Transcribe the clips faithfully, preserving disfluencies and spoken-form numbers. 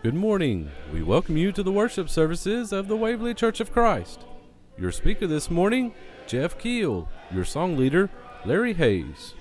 Good morning. We welcome you to the worship services of the Waverly Church of Christ. Your speaker this morning, Jeff Keel. Your song leader, Larry Hayes.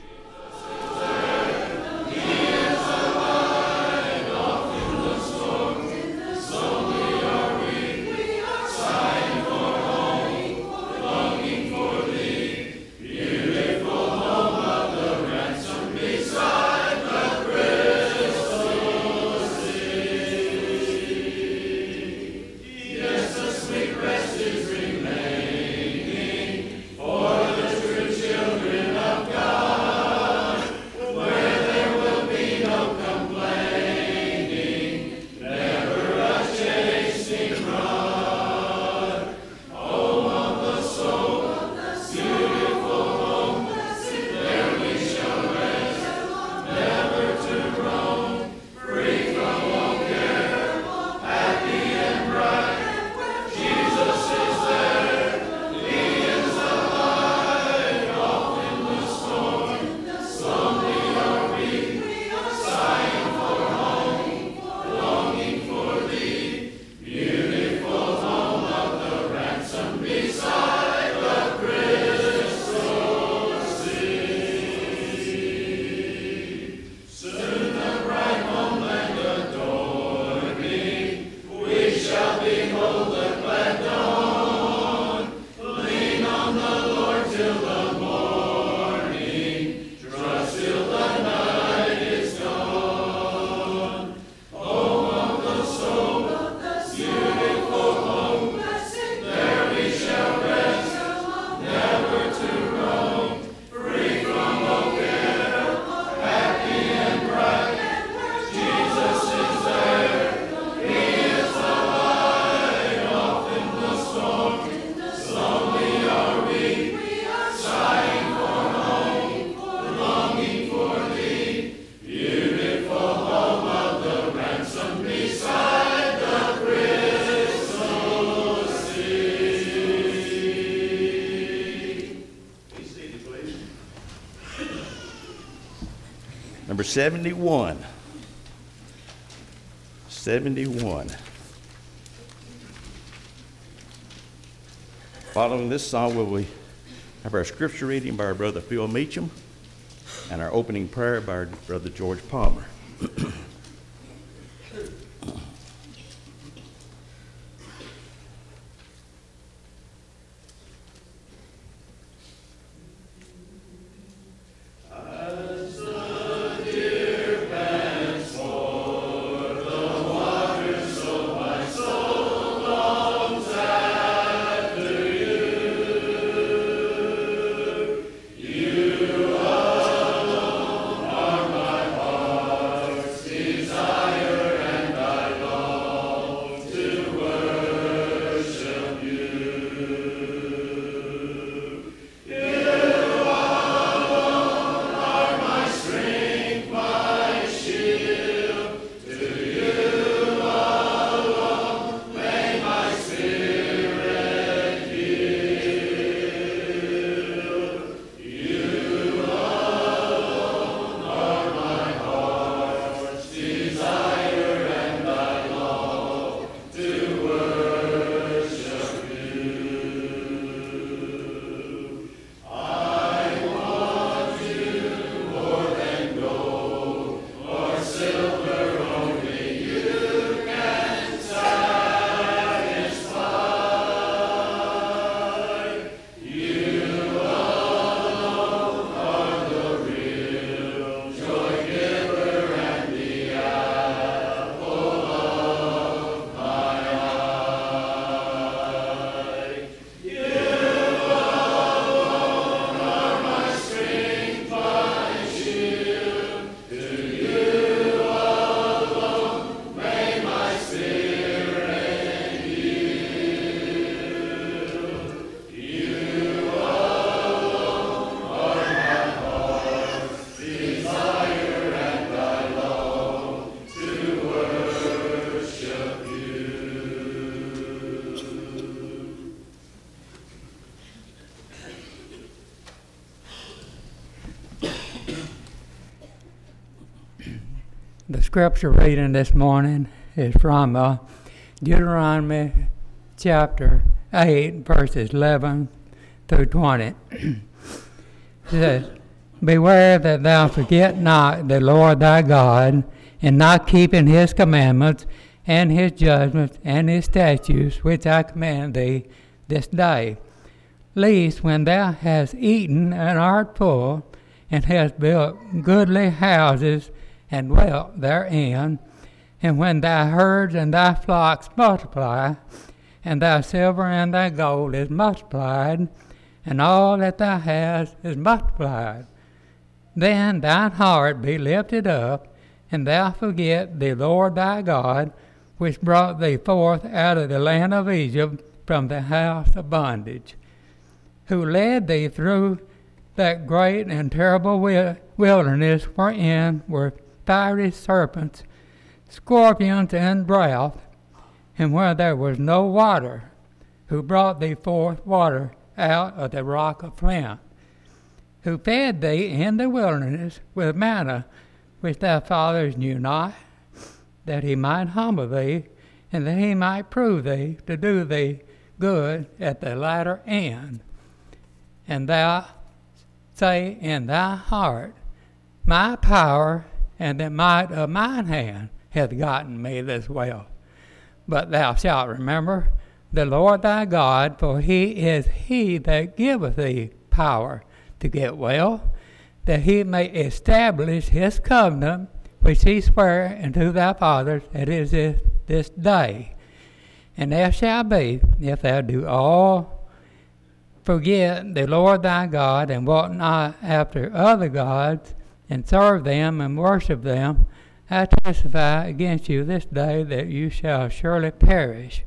Number seventy-one. seventy-one. Following this song, will we have our scripture reading by our brother Phil Meacham and our opening prayer by our brother George Palmer. The scripture reading this morning is from uh, Deuteronomy chapter eight, verses eleven through twenty. It says, Beware that thou forget not the Lord thy God, in not keeping his commandments, and his judgments, and his statutes, which I command thee this day. Lest when thou hast eaten and art full, and hast built goodly houses, and dwelt therein, and when thy herds and thy flocks multiply, and thy silver and thy gold is multiplied, and all that thou hast is multiplied, then thine heart be lifted up, and thou forget the Lord thy God, which brought thee forth out of the land of Egypt from the house of bondage, who led thee through that great and terrible wilderness, wherein were fiery serpents, scorpions, and drought, and where there was no water, who brought thee forth water out of the rock of flint, who fed thee in the wilderness with manna, which thy fathers knew not, that he might humble thee, and that he might prove thee to do thee good at the latter end. And thou say in thy heart, My power and the might of mine hand hath gotten me this wealth. But thou shalt remember the Lord thy God, for he is he that giveth thee power to get wealth, that he may establish his covenant, which he sware unto thy fathers, that is this, this day. And there shall be, if thou do all forget the Lord thy God, and walk not after other gods, and serve them and worship them, I testify against you this day that you shall surely perish.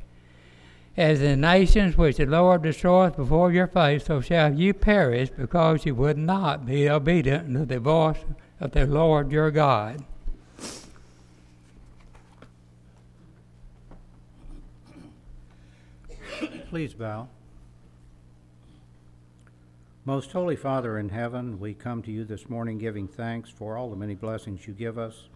As the nations which the Lord destroyeth before your face, so shall you perish, because you would not be obedient to the voice of the Lord your God. Please bow. Most Holy Father in heaven, we come to you this morning giving thanks for all the many blessings you give us.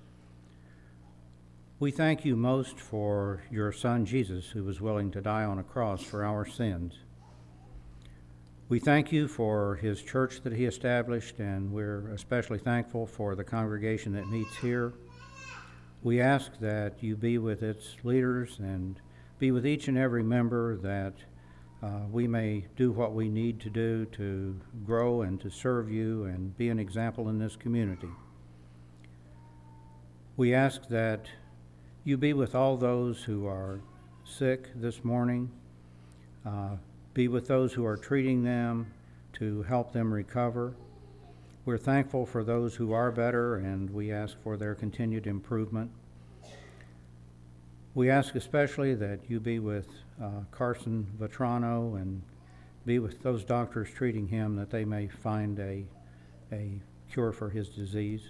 We thank you most for your Son, Jesus, who was willing to die on a cross for our sins. We thank you for his church that he established, and we're especially thankful for the congregation that meets here. We ask that you be with its leaders and be with each and every member, that uh, we may do what we need to do to grow and to serve you and be an example in this community. We ask that you be with all those who are sick this morning. Uh, be with those who are treating them to help them recover. We're thankful for those who are better, and we ask for their continued improvement. We ask especially that you be with uh, Carson Vetrano and be with those doctors treating him, that they may find a, a cure for his disease.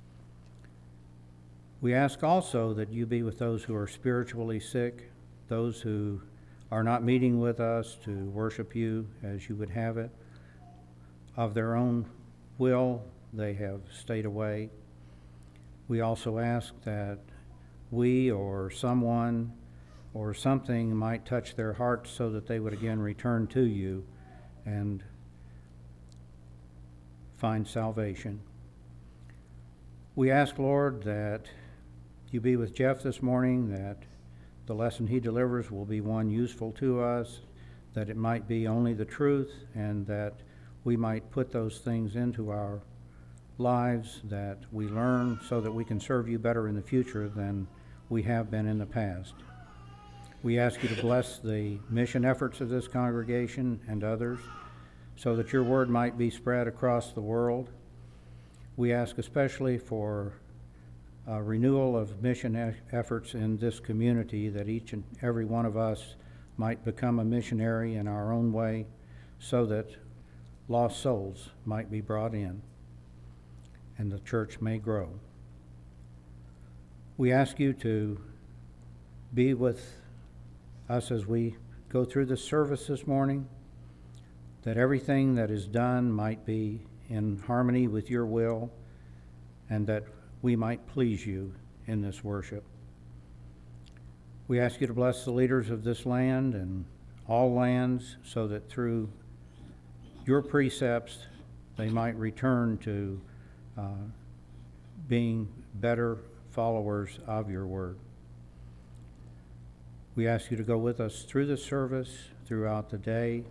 We ask also that you be with those who are spiritually sick, those who are not meeting with us to worship you as you would have it. Of their own will, they have stayed away. We also ask that we or someone or something might touch their hearts so that they would again return to you and find salvation. We ask, Lord, that you be with Jeff this morning, that the lesson he delivers will be one useful to us, that it might be only the truth, and that we might put those things into our lives that we learn so that we can serve you better in the future than we have been in the past. We ask you to bless the mission efforts of this congregation and others so that your word might be spread across the world. We ask especially for a renewal of mission e- efforts in this community, that each and every one of us might become a missionary in our own way so that lost souls might be brought in and the church may grow. We ask you to be with us as we go through this service this morning, that everything that is done might be in harmony with your will, and that we might please you in this worship. We ask you to bless the leaders of this land and all lands so that through your precepts they might return to uh, being better followers of your word. We ask you to go with us through the service, throughout the day.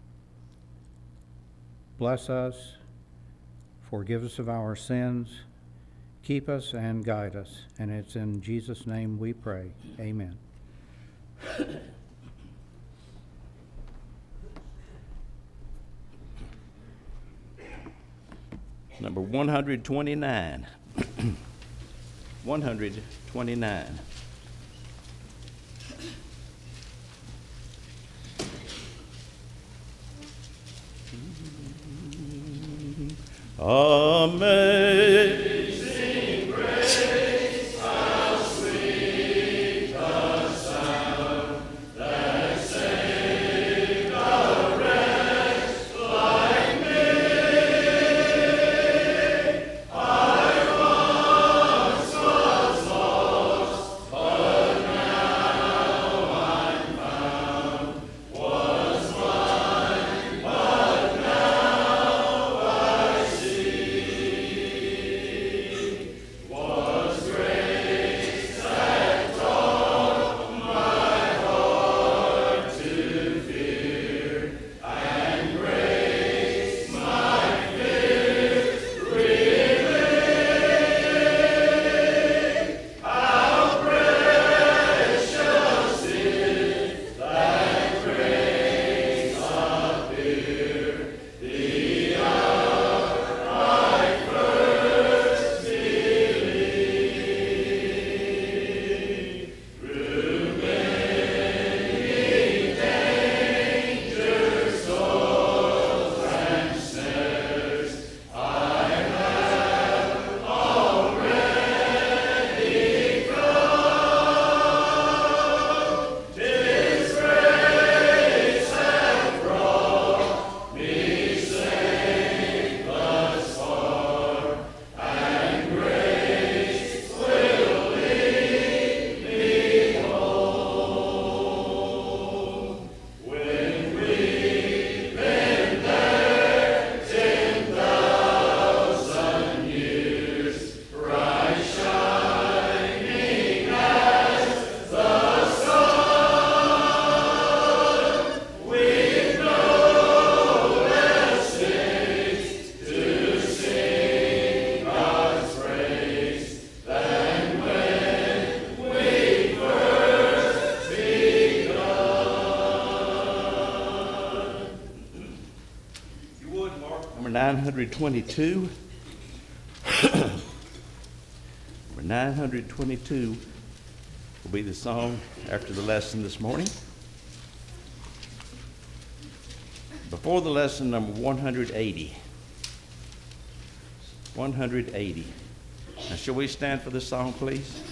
Bless us, forgive us of our sins, keep us and guide us. And it's in Jesus' name we pray. Amen. Number one hundred twenty-nine. one hundred twenty-nine. Amazing grace, how sweet the sound that saved a wretch like me. I once was lost, but now I'm found. Was blind, but now I see. Was grace that taught my heart to fear, and grace my fears relieved. How precious is that grace appear the hour I first believed. Through many dangers, sorrows, and snares, I have already come. 'Tis grace hath brought me safe thus far, and grace will lead me home. When we've been there ten thousand years, bright shining as the sun, we've no less things to sing God's praise than when we first begun. You would, Mark. Number nine hundred twenty-two. Number nine hundred twenty-two will be the song after the lesson this morning. Before the lesson, number one hundred eighty. one hundred eighty. Now, shall we stand for this song, please?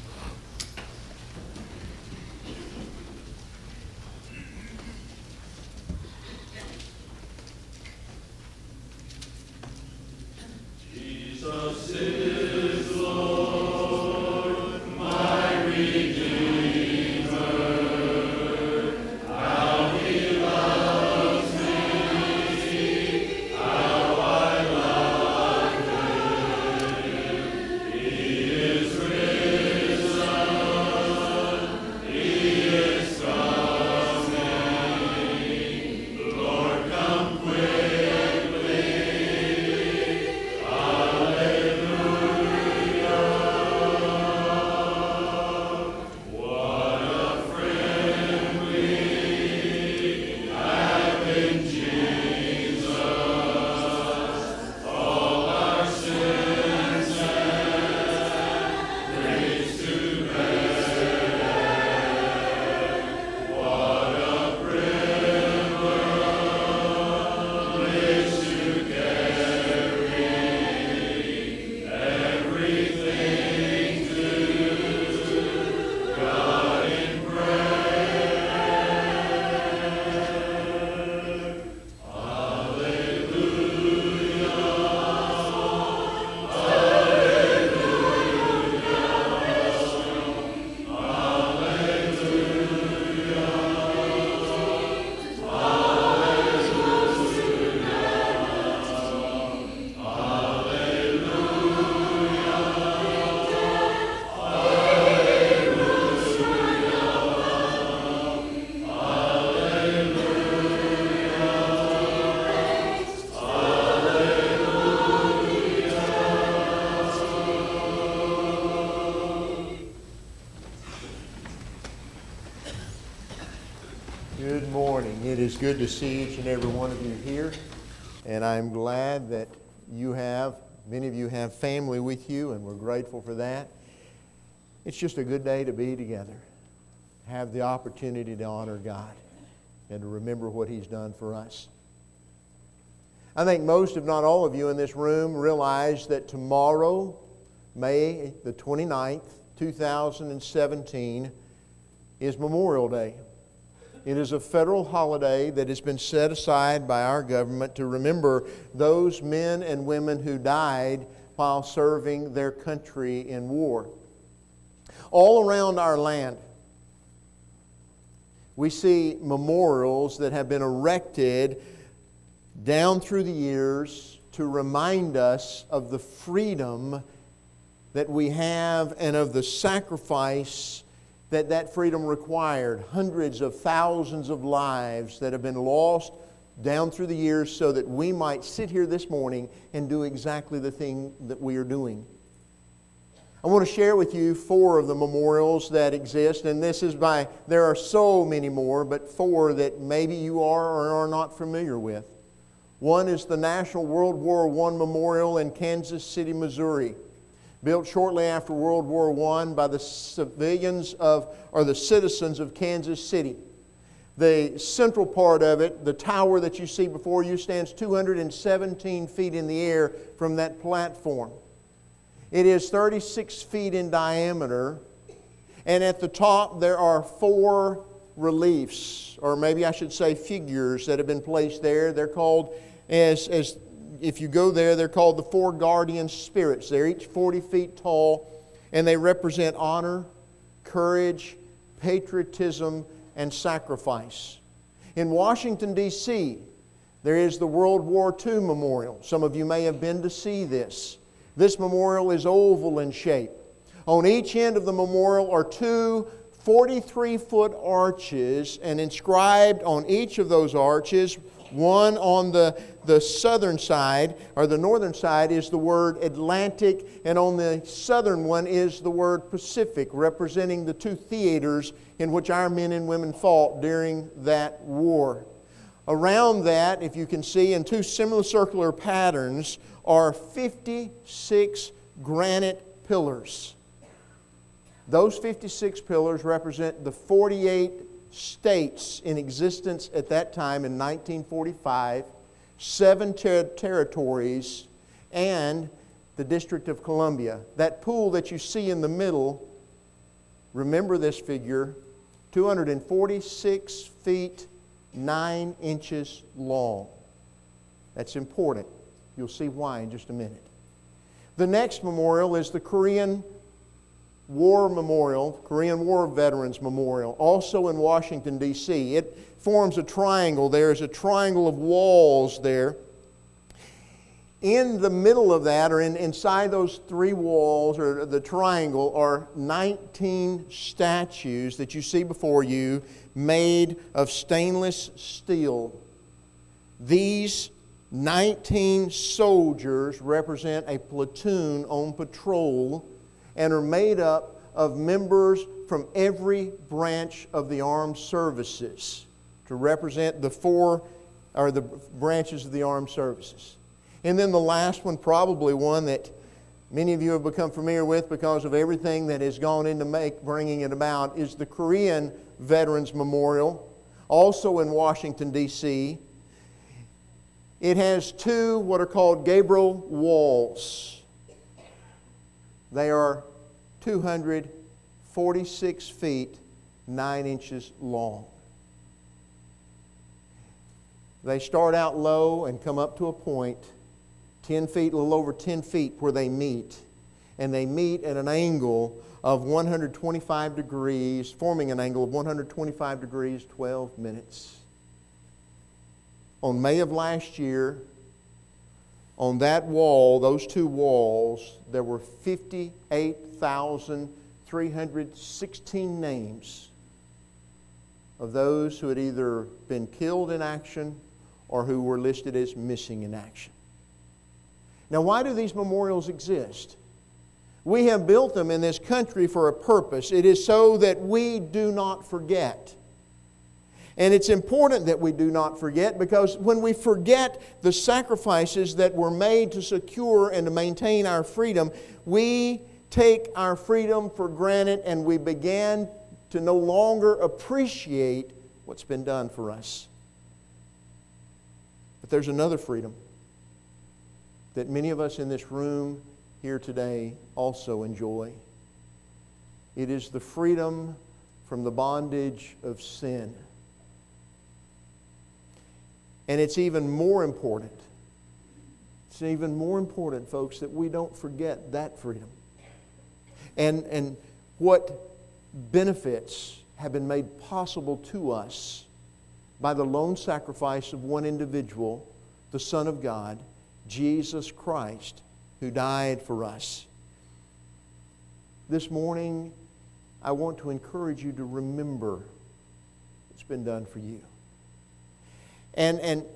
Jesus is Lord, my Redeemer. How He loves me, how I love Him. He is risen. Good morning. It is good to see each and every one of you here, and I'm glad that you have, many of you have family with you, and we're grateful for that. It's just a good day to be together, have the opportunity to honor God and to remember what He's done for us. I think most, if not all of you in this room, realize that tomorrow, May the twenty-ninth, two thousand seventeen, is Memorial Day. It is a federal holiday that has been set aside by our government to remember those men and women who died while serving their country in war. All around our land, we see memorials that have been erected down through the years to remind us of the freedom that we have and of the sacrifice that that freedom required. Hundreds of thousands of lives that have been lost down through the years so that we might sit here this morning and do exactly the thing that we are doing. I want to share with you four of the memorials that exist, and this is by, there are so many more, but four that maybe you are or are not familiar with. One is the National World War One Memorial in Kansas City, Missouri, built shortly after World War One by the civilians of, or the citizens of Kansas City. The central part of it, the tower that you see before you, stands two hundred seventeen feet in the air from that platform. It is thirty-six feet in diameter, and at the top there are four reliefs, or maybe I should say figures, that have been placed there. They're called, as, as if you go there, they're called the four guardian spirits. They're each forty feet tall, and they represent honor, courage, patriotism, and sacrifice. In Washington, D C, there is the World War Two Memorial. Some of you may have been to see this. This memorial is oval in shape. On each end of the memorial are two forty-three foot arches, and inscribed on each of those arches, one on the, the southern side, or the northern side, is the word Atlantic, and on the southern one is the word Pacific, representing the two theaters in which our men and women fought during that war. Around that, if you can see, in two similar circular patterns, are fifty-six granite pillars. Those fifty-six pillars represent the forty-eight states in existence at that time in nineteen forty-five, seven ter- territories, and the District of Columbia. That pool that you see in the middle, remember this figure, two hundred forty-six feet, nine inches long. That's important. You'll see why in just a minute. The next memorial is the Korean War Memorial, Korean War Veterans Memorial, also in Washington, D C It forms a triangle. There's a triangle of walls there. In the middle of that, or in, inside those three walls, or the triangle, are nineteen statues that you see before you, made of stainless steel. These nineteen soldiers represent a platoon on patrol and are made up of members from every branch of the armed services to represent the four, or the branches of the armed services. And then the last one, probably one that many of you have become familiar with because of everything that has gone into make, bringing it about, is the Korean Veterans Memorial, also in Washington, D C It has two what are called Gabriel walls. They are two hundred forty-six feet, nine inches long. They start out low and come up to a point, ten feet, a little over ten feet, where they meet. And they meet at an angle of one hundred twenty-five degrees, forming an angle of one hundred twenty-five degrees, twelve minutes. On May of last year, on that wall, those two walls, there were fifty-eight thousand three hundred sixteen names of those who had either been killed in action or who were listed as missing in action. Now, why do these memorials exist? We have built them in this country for a purpose. It is so that we do not forget. And it's important that we do not forget, because when we forget the sacrifices that were made to secure and to maintain our freedom, we take our freedom for granted and we begin to no longer appreciate what's been done for us. But there's another freedom that many of us in this room here today also enjoy. It is the freedom from the bondage of sin. And it's even more important, it's even more important, folks, that we don't forget that freedom. And, and what benefits have been made possible to us by the lone sacrifice of one individual, the Son of God, Jesus Christ, who died for us. This morning, I want to encourage you to remember what's been done for you. And, and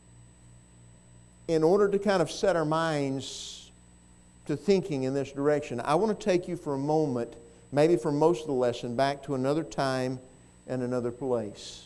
in order to kind of set our minds to thinking in this direction, I want to take you for a moment, maybe for most of the lesson, back to another time and another place.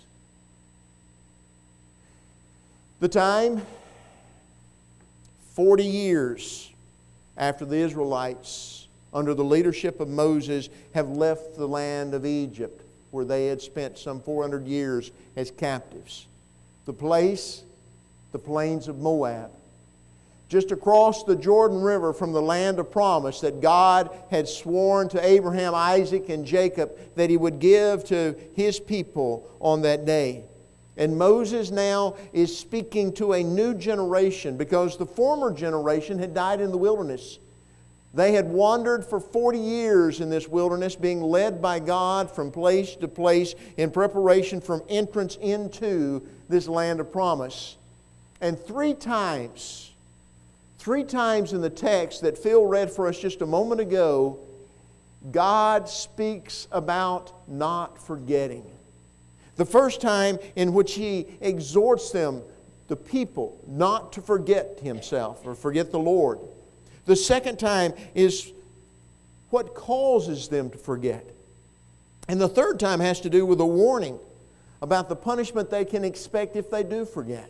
The time, forty years after the Israelites, under the leadership of Moses, have left the land of Egypt, where they had spent some four hundred years as captives. The place, the plains of Moab. Just across the Jordan River from the land of promise that God had sworn to Abraham, Isaac, and Jacob that He would give to His people on that day. And Moses now is speaking to a new generation, because the former generation had died in the wilderness. They had wandered for forty years in this wilderness, being led by God from place to place in preparation for entrance into this land of promise. And three times, three times in the text that Phil read for us just a moment ago, God speaks about not forgetting. The first time in which He exhorts them, the people, not to forget Himself or forget the Lord. The second time is what causes them to forget. And the third time has to do with a warning about the punishment they can expect if they do forget.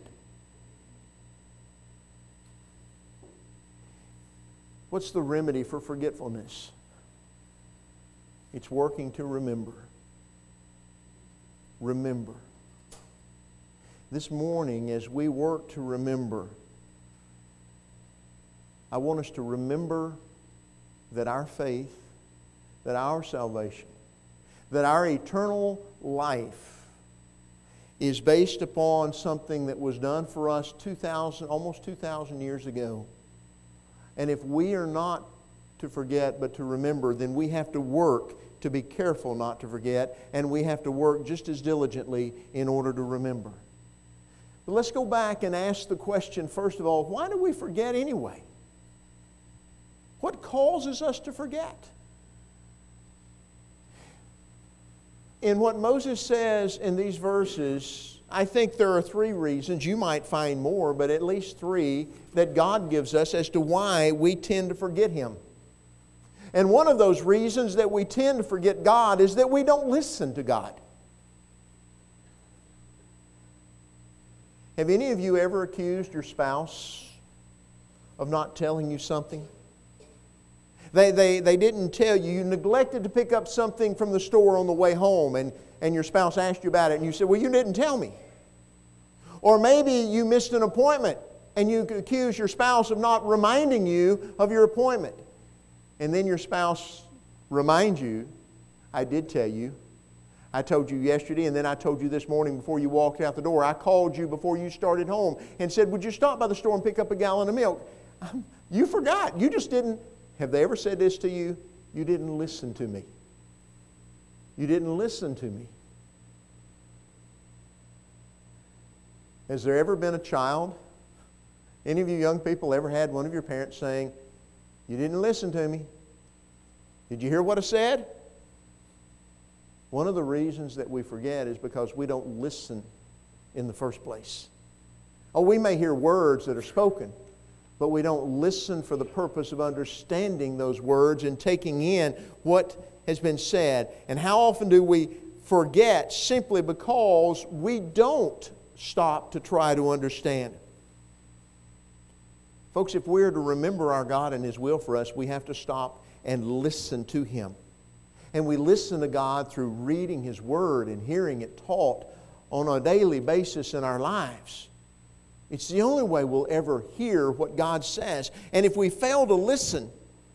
What's the remedy for forgetfulness? It's working to remember. Remember. This morning, as we work to remember, I want us to remember that our faith, that our salvation, that our eternal life is based upon something that was done for us two thousand, almost two thousand years ago. And if we are not to forget but to remember, then we have to work to be careful not to forget, and we have to work just as diligently in order to remember. But let's go back and ask the question, first of all, why do we forget anyway? What causes us to forget? In what Moses says in these verses, I think there are three reasons. You might find more, but at least three that God gives us as to why we tend to forget Him. And one of those reasons that we tend to forget God is that we don't listen to God. Have any of you ever accused your spouse of not telling you something? They, they, they didn't tell you. You neglected to pick up something from the store on the way home, and, and your spouse asked you about it, and you said, well, you didn't tell me. Or maybe you missed an appointment, and you accuse your spouse of not reminding you of your appointment. And then your spouse reminds you, I did tell you. I told you yesterday, and then I told you this morning before you walked out the door. I called you before you started home and said, would you stop by the store and pick up a gallon of milk? Um, you forgot. You just didn't. Have they ever said this to you? You didn't listen to me. You didn't listen to me. Has there ever been a child? Any of you young people ever had one of your parents saying, you didn't listen to me? Did you hear what I said? One of the reasons that we forget is because we don't listen in the first place. Oh, we may hear words that are spoken, but we don't listen for the purpose of understanding those words and taking in what has been said. And how often do we forget simply because we don't stop to try to understand. Folks, if we're to remember our God and His will for us, we have to stop and listen to Him. And we listen to God through reading His Word and hearing it taught on a daily basis in our lives. It's the only way we'll ever hear what God says. And if we fail to listen,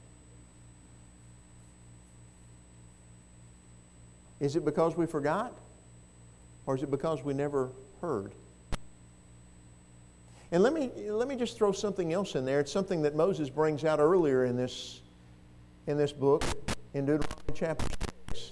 is it because we forgot? Or is it because we never heard? And let me, let me just throw something else in there. It's something that Moses brings out earlier in this, in this book, in Deuteronomy chapter six.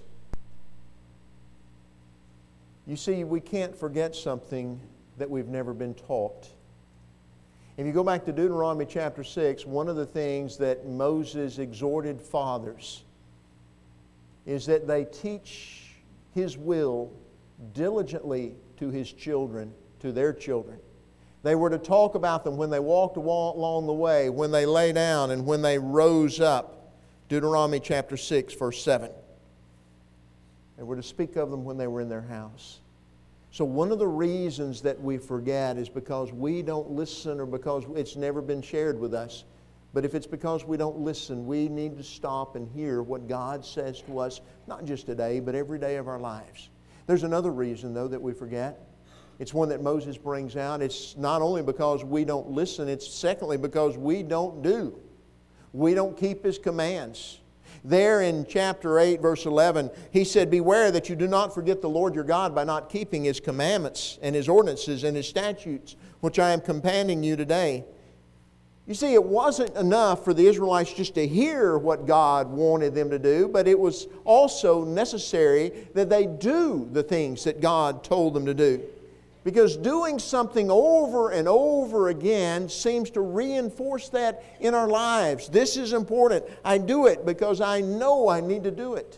You see, we can't forget something that we've never been taught. If you go back to Deuteronomy chapter six, one of the things that Moses exhorted fathers is that they teach His will diligently to His children, to their children. They were to talk about them when they walked along the way, when they lay down, and when they rose up. Deuteronomy chapter six, verse seven. They were to speak of them when they were in their house. So one of the reasons that we forget is because we don't listen or because it's never been shared with us. But if it's because we don't listen, we need to stop and hear what God says to us, not just today, but every day of our lives. There's another reason, though, that we forget. It's one that Moses brings out. It's not only because we don't listen, it's secondly because we don't do. We don't keep His commands. There in chapter eight, verse eleven, He said, "Beware that you do not forget the Lord your God by not keeping His commandments and His ordinances and His statutes, which I am commanding you today." You see, it wasn't enough for the Israelites just to hear what God wanted them to do, but it was also necessary that they do the things that God told them to do. Because doing something over and over again seems to reinforce that in our lives. This is important. I do it because I know I need to do it.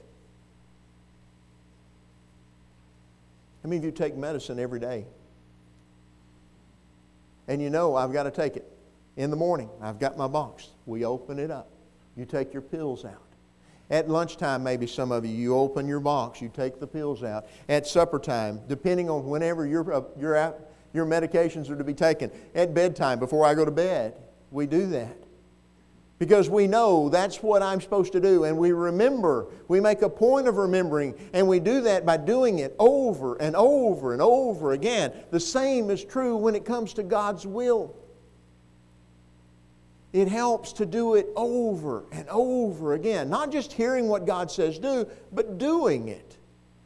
How many of you take medicine every day? And you know I've got to take it. In the morning, I've got my box. We open it up. You take your pills out. At lunchtime, maybe some of you, you open your box, you take the pills out. At supper time, depending on whenever your, uh, your, out, your medications are to be taken. At bedtime, before I go to bed, we do that. Because we know that's what I'm supposed to do. And we remember, we make a point of remembering. And we do that by doing it over and over and over again. The same is true when it comes to God's will. It helps to do it over and over again. Not just hearing what God says do, but doing it.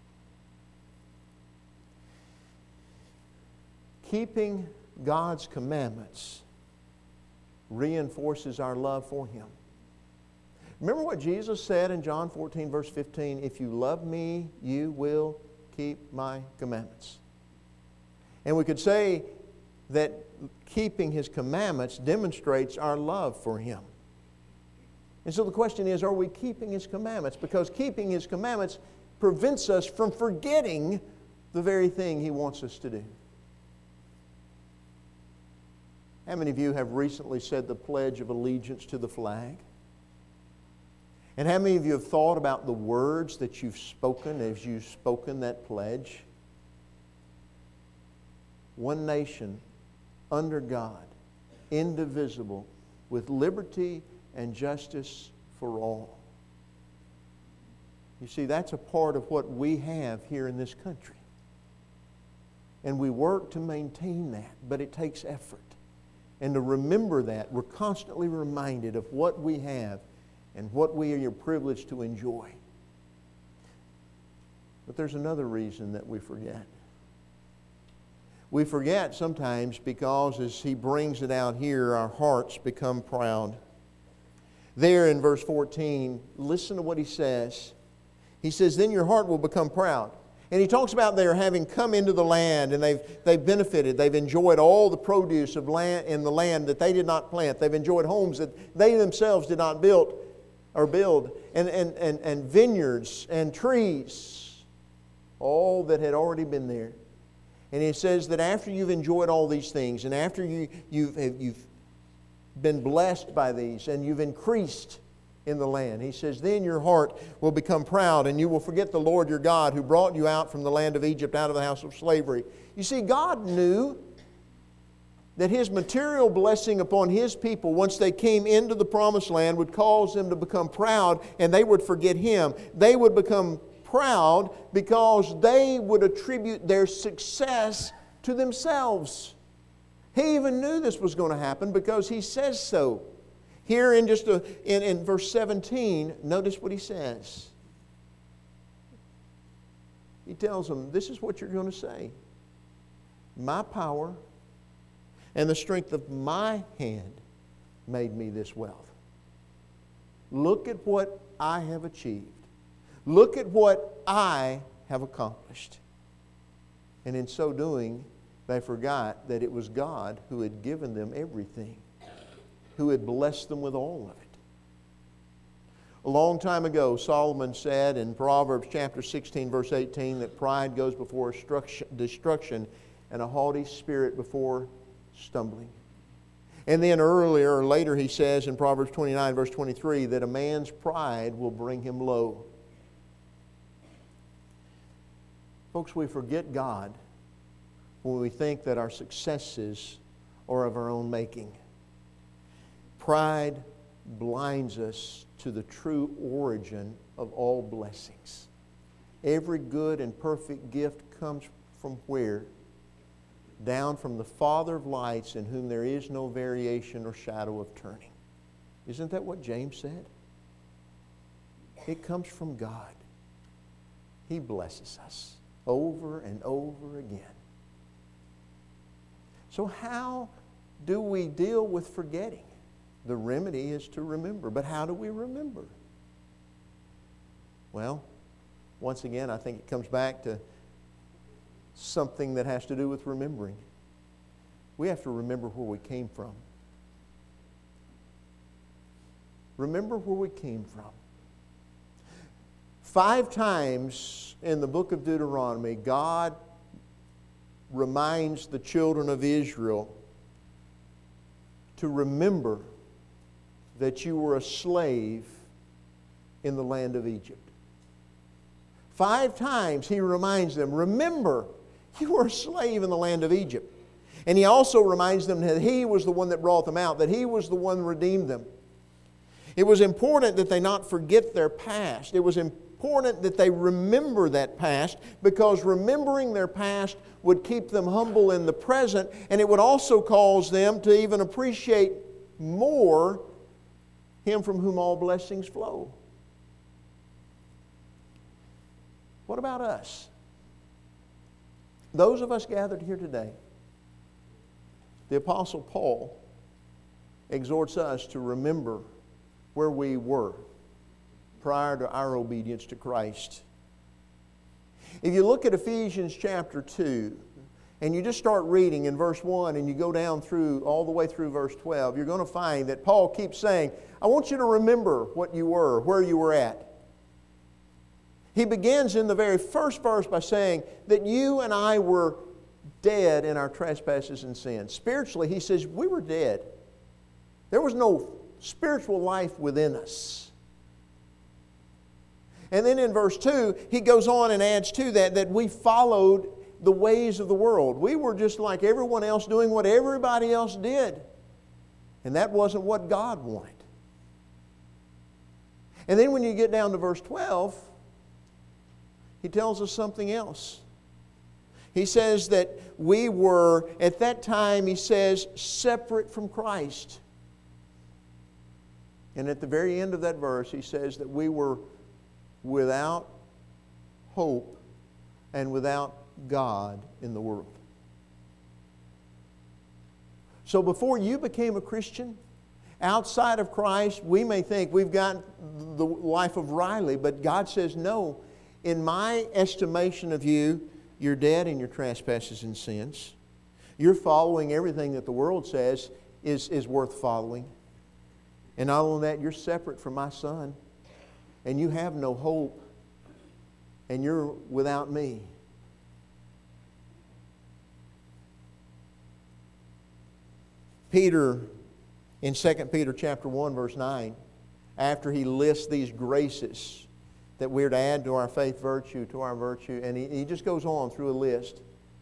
Keeping God's commandments reinforces our love for Him. Remember what Jesus said in John fourteen, verse fifteen, "If you love me, you will keep my commandments." And we could say that keeping His commandments demonstrates our love for Him. And so the question is, are we keeping His commandments? Because keeping His commandments prevents us from forgetting the very thing He wants us to do. How many of you have recently said the Pledge of Allegiance to the flag? And how many of you have thought about the words that you've spoken as you've spoken that pledge? One nation, under God, indivisible, with liberty and justice for all. You see, that's a part of what we have here in this country. And we work to maintain that, but it takes effort. And to remember that, we're constantly reminded of what we have and what we are privileged to enjoy. But there's another reason that we forget. We forget sometimes because, as he brings it out here, our hearts become proud. There in verse fourteen, listen to what he says. He says, "Then your heart will become proud." And he talks about their having come into the land and they've, they've benefited. They've enjoyed all the produce of land in the land that they did not plant. They've enjoyed homes that they themselves did not build or build. And, and, and, and vineyards and trees. All that had already been there. And it says that after you've enjoyed all these things and after you, you've, you've been blessed by these and you've increased in the land. He says, then your heart will become proud, and you will forget the Lord your God who brought you out from the land of Egypt, out of the house of slavery. You see, God knew that His material blessing upon His people, once they came into the promised land, would cause them to become proud, and they would forget Him. They would become proud because they would attribute their success to themselves. He even knew this was going to happen because He says so. Here in just a, in, in verse seventeen, notice what He says. He tells them, this is what you're going to say. My power and the strength of my hand made me this wealth. Look at what I have achieved. Look at what I have accomplished. And in so doing, they forgot that it was God who had given them everything, who had blessed them with all of it. A long time ago, Solomon said in Proverbs chapter sixteen, verse eighteen, that pride goes before destruction and a haughty spirit before stumbling. And then earlier or later he says in Proverbs twenty-nine, verse twenty-three, that a man's pride will bring him low. Folks, we forget God when we think that our successes are of our own making. Pride blinds us to the true origin of all blessings. Every good and perfect gift comes from where? Down from the Father of lights, in whom there is no variation or shadow of turning. Isn't that what James said? It comes from God. He blesses us over and over again. So how do we deal with forgetting? The remedy is to remember. But how do we remember? Well, once again, I think it comes back to something that has to do with remembering. We have to remember where we came from. Remember where we came from. Five times in the book of Deuteronomy, God reminds the children of Israel to remember that you were a slave in the land of Egypt. Five times He reminds them, remember, you were a slave in the land of Egypt. And He also reminds them that He was the one that brought them out, that He was the one who redeemed them. It was important that they not forget their past. It was important that they remember that past, because remembering their past would keep them humble in the present, and it would also cause them to even appreciate more Him from whom all blessings flow. What about us? Those of us gathered here today, the Apostle Paul exhorts us to remember where we were prior to our obedience to Christ. If you look at Ephesians chapter two, and you just start reading in verse one, and you go down through all the way through verse twelve, you're going to find that Paul keeps saying, I want you to remember what you were, where you were at. He begins in the very first verse by saying that you and I were dead in our trespasses and sins. Spiritually, he says we were dead. There was no spiritual life within us. And then in verse two, he goes on and adds to that that we followed the ways of the world. We were just like everyone else, doing what everybody else did. And that wasn't what God wanted. And then when you get down to verse twelve, he tells us something else. He says that we were, at that time, he says, separate from Christ. And at the very end of that verse, he says that we were without hope and without God in the world. So before you became a Christian, outside of Christ, we may think we've got the life of Riley, but God says, no, in my estimation of you, you're dead in your trespasses and sins. You're following everything that the world says is, is worth following. And not only that, you're separate from my Son, and you have no hope, and you're without me. Peter, in Second Peter chapter one, verse nine, after he lists these graces that we're to add to our faith virtue, to our virtue, and he, he just goes on through a list.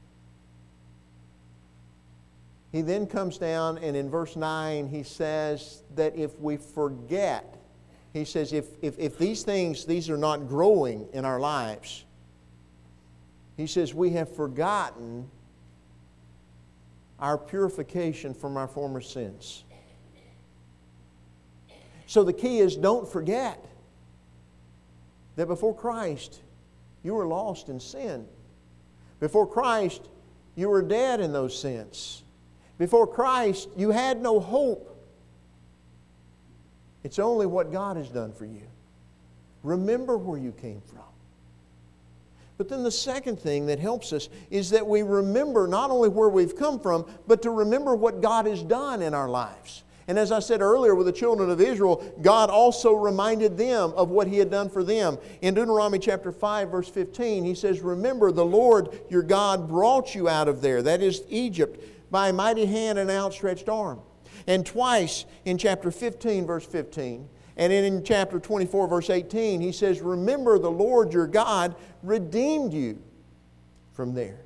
He then comes down, and in verse nine he says that if we forget, he says if, if, if these things, these are not growing in our lives, he says we have forgotten our purification from our former sins. So the key is, don't forget that before Christ, you were lost in sin. Before Christ, you were dead in those sins. Before Christ, you had no hope. It's only what God has done for you. Remember where you came from. But then the second thing that helps us is that we remember not only where we've come from, but to remember what God has done in our lives. And as I said earlier with the children of Israel, God also reminded them of what He had done for them. In Deuteronomy chapter five, verse fifteen, He says, remember, the Lord your God brought you out of there, that is Egypt, by a mighty hand and outstretched arm. And twice in chapter fifteen, verse fifteen, and in chapter twenty-four, verse eighteen, He says, remember, the Lord your God redeemed you from there.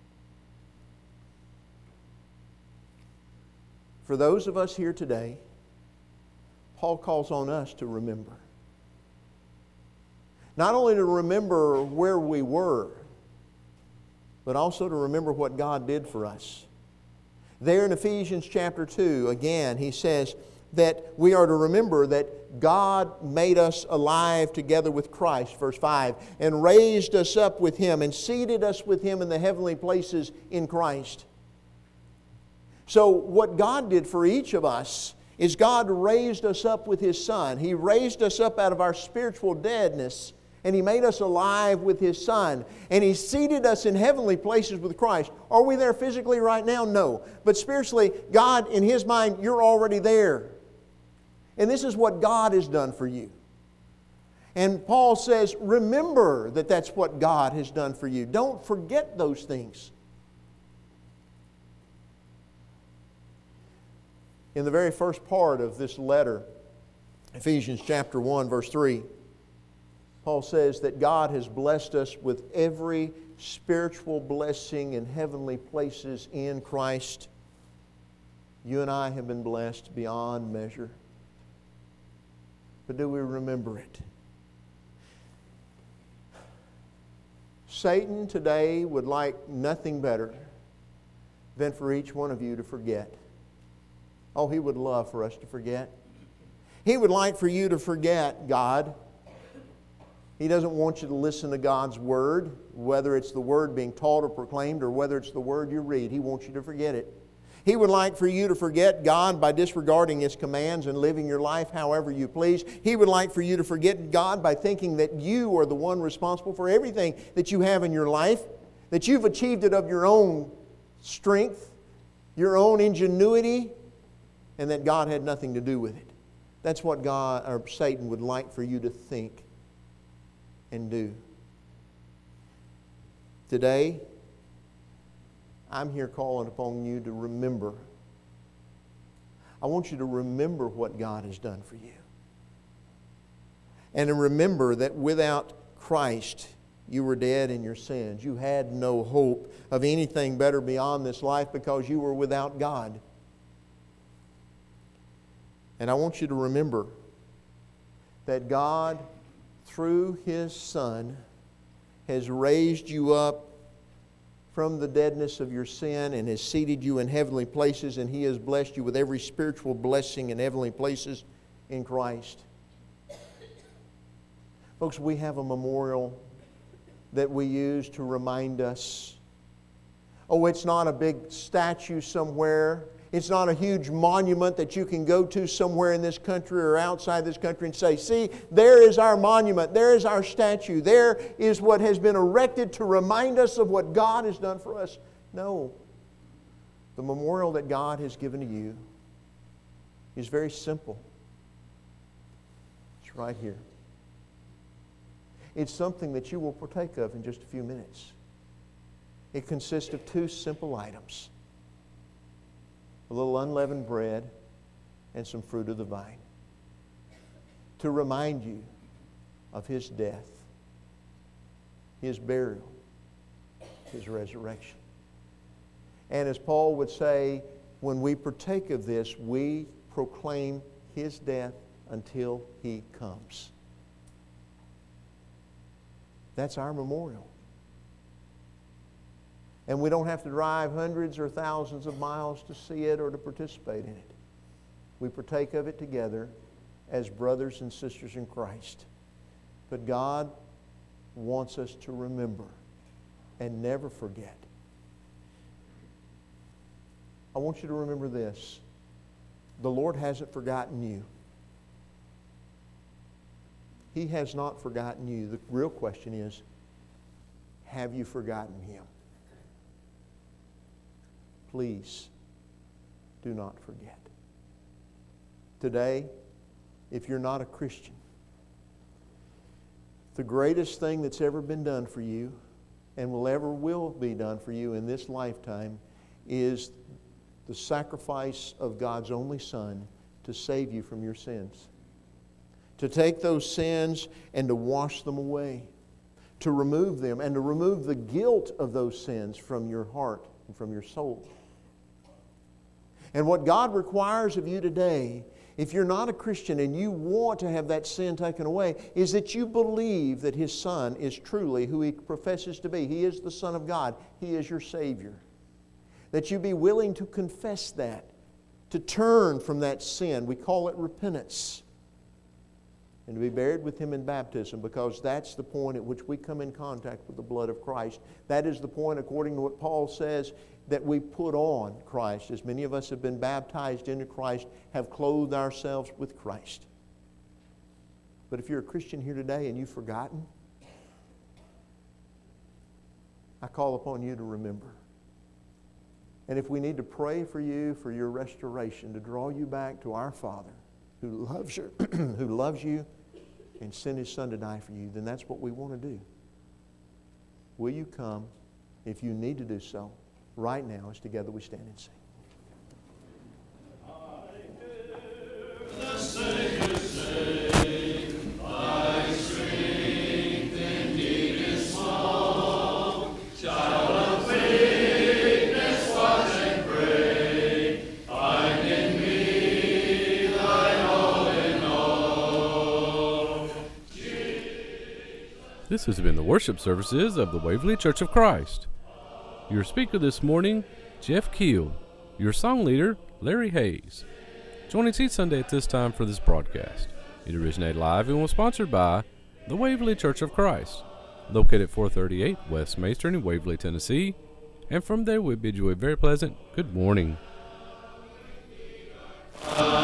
For those of us here today, Paul calls on us to remember. Not only to remember where we were, but also to remember what God did for us. There in Ephesians chapter two, again, he says that we are to remember that God made us alive together with Christ, verse five, and raised us up with Him and seated us with Him in the heavenly places in Christ. So what God did for each of us is God raised us up with His Son. He raised us up out of our spiritual deadness, and He made us alive with His Son. And He seated us in heavenly places with Christ. Are we there physically right now? No. But spiritually, God, in His mind, you're already there. And this is what God has done for you. And Paul says, remember that that's what God has done for you. Don't forget those things. In the very first part of this letter, Ephesians chapter one, verse three, Paul says that God has blessed us with every spiritual blessing in heavenly places in Christ. You and I have been blessed beyond measure. But do we remember it? Satan today would like nothing better than for each one of you to forget. Oh, he would love for us to forget. He would like for you to forget God. He doesn't want you to listen to God's Word, whether it's the Word being taught or proclaimed or whether it's the Word you read. He wants you to forget it. He would like for you to forget God by disregarding His commands and living your life however you please. He would like for you to forget God by thinking that you are the one responsible for everything that you have in your life, that you've achieved it of your own strength, your own ingenuity, and that God had nothing to do with it. That's what God or Satan would like for you to think and do. Today, I'm here calling upon you to remember. I want you to remember what God has done for you. And to remember that without Christ, you were dead in your sins. You had no hope of anything better beyond this life because you were without God. And I want you to remember that God, through His Son, has raised you up from the deadness of your sin and has seated you in heavenly places, and He has blessed you with every spiritual blessing in heavenly places in Christ. Folks, we have a memorial that we use to remind us. Oh, it's not a big statue somewhere. It's not a huge monument that you can go to somewhere in this country or outside this country and say, see, there is our monument, there is our statue, there is what has been erected to remind us of what God has done for us. No. The memorial that God has given to you is very simple. It's right here. It's something that you will partake of in just a few minutes. It consists of two simple items: a little unleavened bread and some fruit of the vine. to remind you of His death, His burial, His resurrection. And as Paul would say, when we partake of this, we proclaim His death until He comes. That's our memorial. And we don't have to drive hundreds or thousands of miles to see it or to participate in it. We partake of it together as brothers and sisters in Christ. But God wants us to remember and never forget. I want you to remember this. The Lord hasn't forgotten you. He has not forgotten you. The real question is, have you forgotten Him? Please do not forget. Today, if you're not a Christian, the greatest thing that's ever been done for you and will ever will be done for you in this lifetime is the sacrifice of God's only Son to save you from your sins. To take those sins and to wash them away. To remove them and to remove the guilt of those sins from your heart and from your soul. And what God requires of you today, if you're not a Christian and you want to have that sin taken away, is that you believe that His Son is truly who He professes to be. He is the Son of God. He is your Savior. That you be willing to confess that, to turn from that sin. We call it repentance. And to be buried with Him in baptism, because that's the point at which we come in contact with the blood of Christ. That is the point, according to what Paul says, that we put on Christ. As many of us have been baptized into Christ, have clothed ourselves with Christ. But if you're a Christian here today and you've forgotten, I call upon you to remember. And if we need to pray for you for your restoration, to draw you back to our Father who loves you, who loves you and sent His Son to die for you, then that's what we want to do. Will you come, if you need to do so, right now as together we stand and sing. This has been the worship services of the Waverly Church of Christ. Your speaker this morning, Jeff Keel. Your song leader, Larry Hayes. Join us each Sunday at this time for this broadcast. It originated live and was sponsored by the Waverly Church of Christ, located at four thirty-eight West Main Street in Waverly, Tennessee. And from there we bid you a very pleasant good morning.